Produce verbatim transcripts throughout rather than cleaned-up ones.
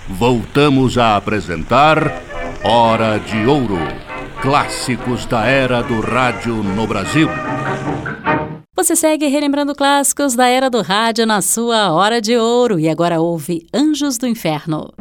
voltamos a apresentar Hora de Ouro, clássicos da era do rádio no Brasil. Você segue relembrando clássicos da era do rádio na sua Hora de Ouro e agora ouve Anjos do Inferno.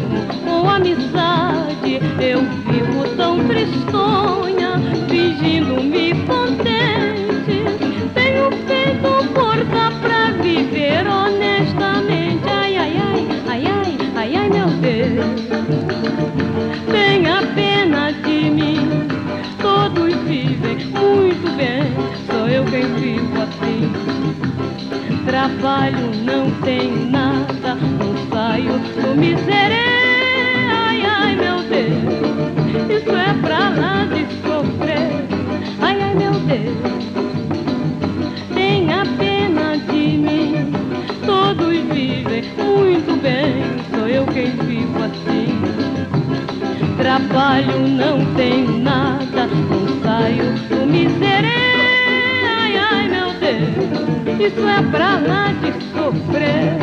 Amizade, eu vivo tão tristonha, fingindo trabalho, não tenho nada, não saio do miserê. Ai, ai, meu Deus, isso é pra lá de sofrer. Ai, ai, meu Deus, tenha pena de mim. Todos vivem muito bem, sou eu quem vivo assim. Trabalho, não tenho nada, não saio do miserê. Ai, ai, meu Deus, isso é pra lá de sofrer.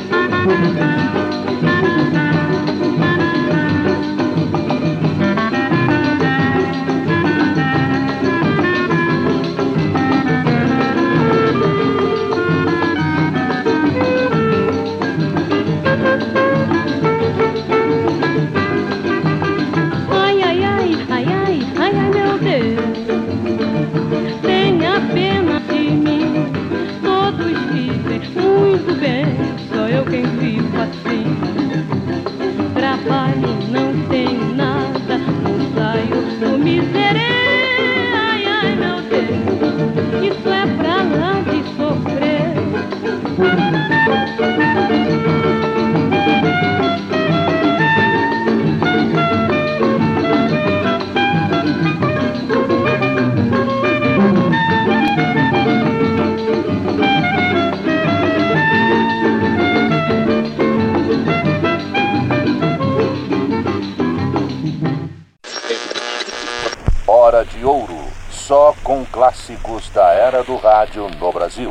Hora de Ouro, só com clássicos da era do rádio no Brasil.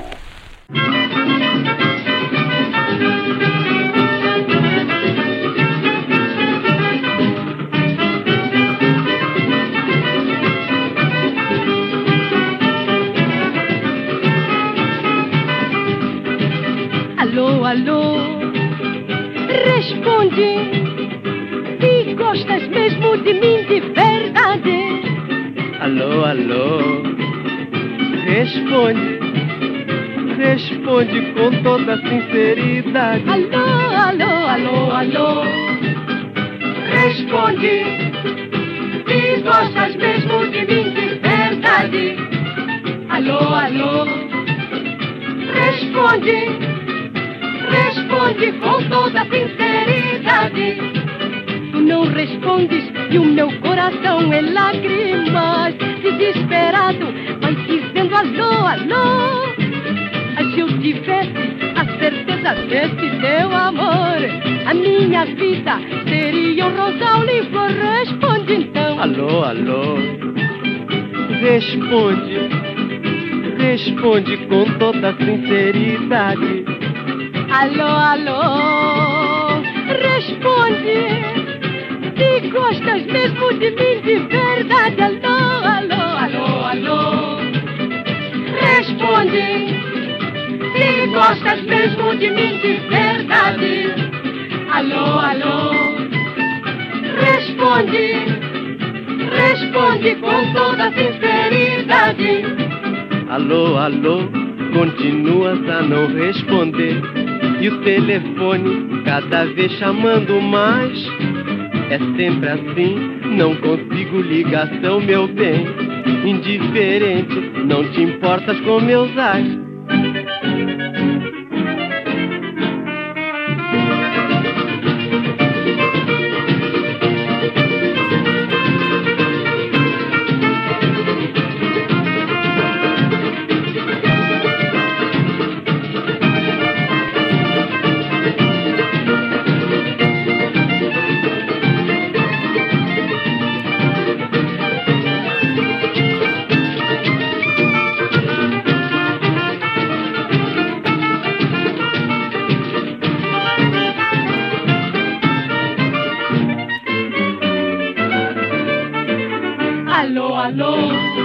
Alô, alô, responde, se gostas mesmo de mim de verdade. Alô, alô, responde, responde com toda sinceridade. Alô, alô, alô, alô, responde, se gostas mesmo de mim de verdade. Alô, alô, responde, responde com toda sinceridade. Tu não respondes e o meu coração é lágrimas. Desesperado vai dizendo alô, alô. Se eu tivesse a certeza desse teu amor, a minha vida seria um rosal limpo. Responde então. Alô, alô, responde, responde com toda sinceridade. Alô, alô, responde, se gostas mesmo de mim de verdade. Alô, alô, alô, alô, responde, se gostas mesmo de mim de verdade. Alô, alô, responde, responde com toda sinceridade. Alô, alô, continuas a não responder. E o telefone cada vez chamando mais. É sempre assim, não consigo ligação, meu bem. Indiferente, não te importas com meus ais. Alô, alô,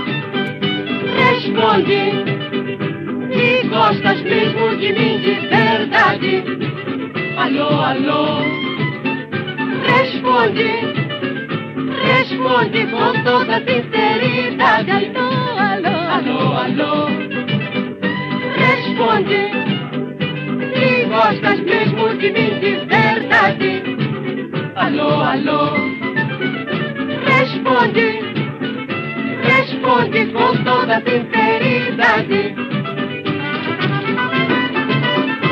responde, se gostas mesmo de mim de verdade. Alô, alô, responde, responde com toda sinceridade. Alô, alô, alô, alô, responde, se gostas mesmo de mim de verdade. Alô, alô, responde, responde com toda sinceridade.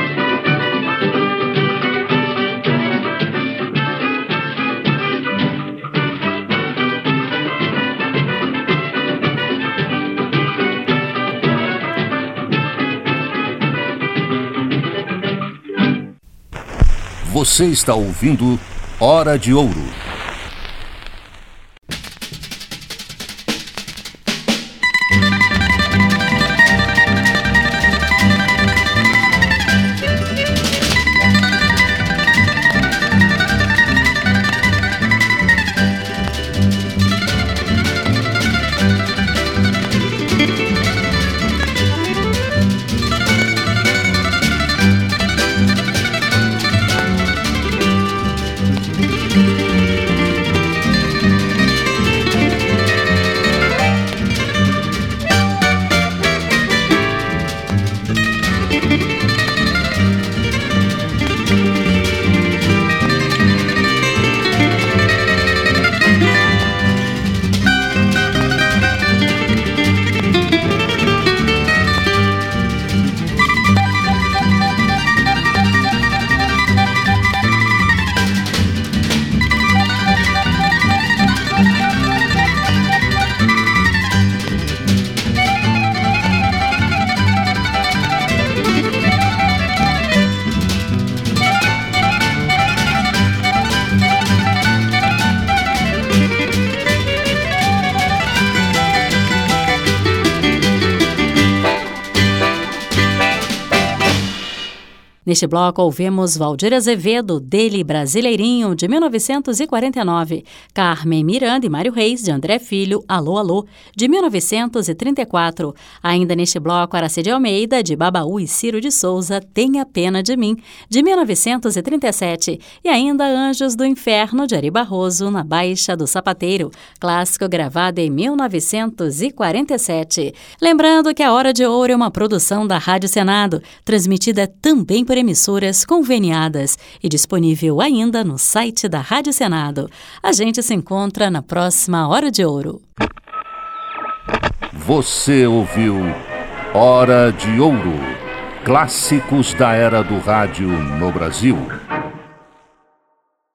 Você está ouvindo Hora de Ouro. Neste bloco ouvimos Valdir Azevedo, dele Brasileirinho, de mil novecentos e quarenta e nove, Carmen Miranda e Mário Reis, de André Filho, Alô, Alô, de mil novecentos e trinta e quatro. Ainda neste bloco, Aracide Almeida, de Babaú e Ciro de Souza, Tenha Pena de Mim, de mil novecentos e trinta e sete. E ainda Anjos do Inferno, de Ari Barroso, na Baixa do Sapateiro, clássico gravado em mil novecentos e quarenta e sete. Lembrando que a Hora de Ouro é uma produção da Rádio Senado, transmitida também por emissoras conveniadas e disponível ainda no site da Rádio Senado. A gente se encontra na próxima Hora de Ouro. Você ouviu Hora de Ouro, clássicos da era do rádio no Brasil.